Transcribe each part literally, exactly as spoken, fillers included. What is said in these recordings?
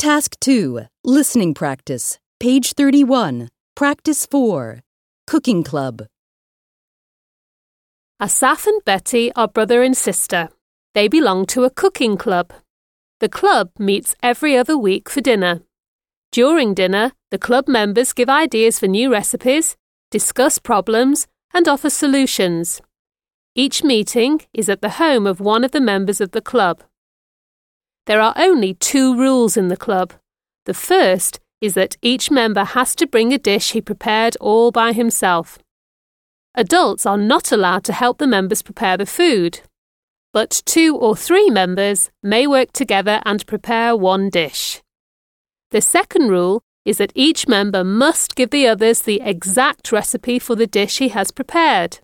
Task two, Listening Practice, page thirty-one, Practice four, Cooking Club. Asaf and Betty are brother and sister. They belong to a cooking club. The club meets every other week for dinner. During dinner, the club members give ideas for new recipes, discuss problems, and offer solutions. Each meeting is at the home of one of the members of the club. There are only two rules in the club. The first is that each member has to bring a dish he prepared all by himself. Adults are not allowed to help the members prepare the food, but two or three members may work together and prepare one dish. The second rule is that each member must give the others the exact recipe for the dish he has prepared.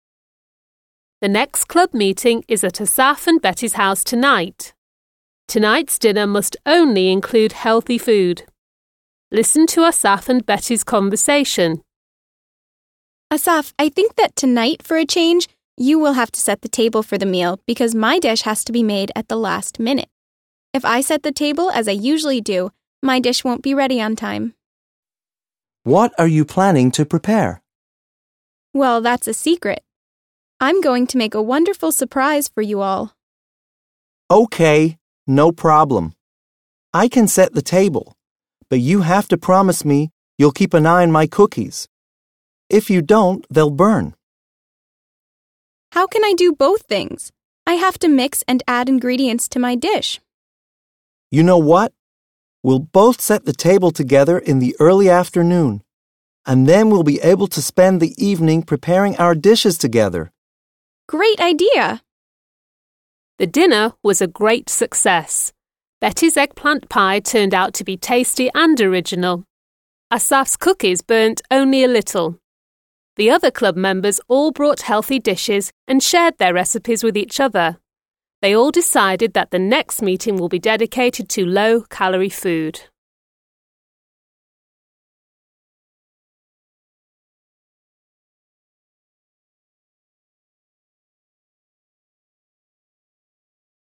The next club meeting is at Asaf and Betty's house tonight. Tonight's dinner must only include healthy food. Listen to Asaf and Betty's conversation. Asaf, I think that tonight, for a change, you will have to set the table for the meal because my dish has to be made at the last minute. If I set the table as I usually do, my dish won't be ready on time. What are you planning to prepare? Well, that's a secret. I'm going to make a wonderful surprise for you all. Okay, no problem. I can set the table, but you have to promise me you'll keep an eye on my cookies. If you don't, they'll burn. How can I do both things? I have to mix and add ingredients to my dish. You know what? We'll both set the table together in the early afternoon, and then we'll be able to spend the evening preparing our dishes together. Great idea! The dinner was a great success. Betty's eggplant pie turned out to be tasty and original. Asaf's cookies burnt only a little. The other club members all brought healthy dishes and shared their recipes with each other. They all decided that the next meeting will be dedicated to low-calorie food.